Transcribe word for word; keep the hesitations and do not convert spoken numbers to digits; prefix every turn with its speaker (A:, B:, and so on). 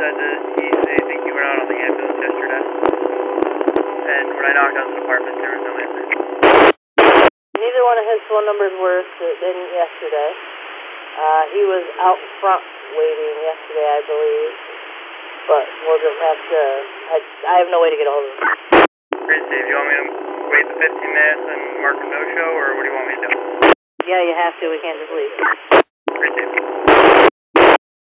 A: said that he, they think you went out on the ambulance yesterday. And when I knocked on the apartment, there was no answer.
B: Neither one of his phone numbers worked in yesterday. Uh, he was out front waiting yesterday, I believe. But we'll just have to, I, I have no way to get a hold of him.
A: Great, Steve. You want me to wait the fifteen minutes and mark a no-show, or what do you want me to do?
B: Yeah, you have to. We can't just leave.
A: Great, Steve.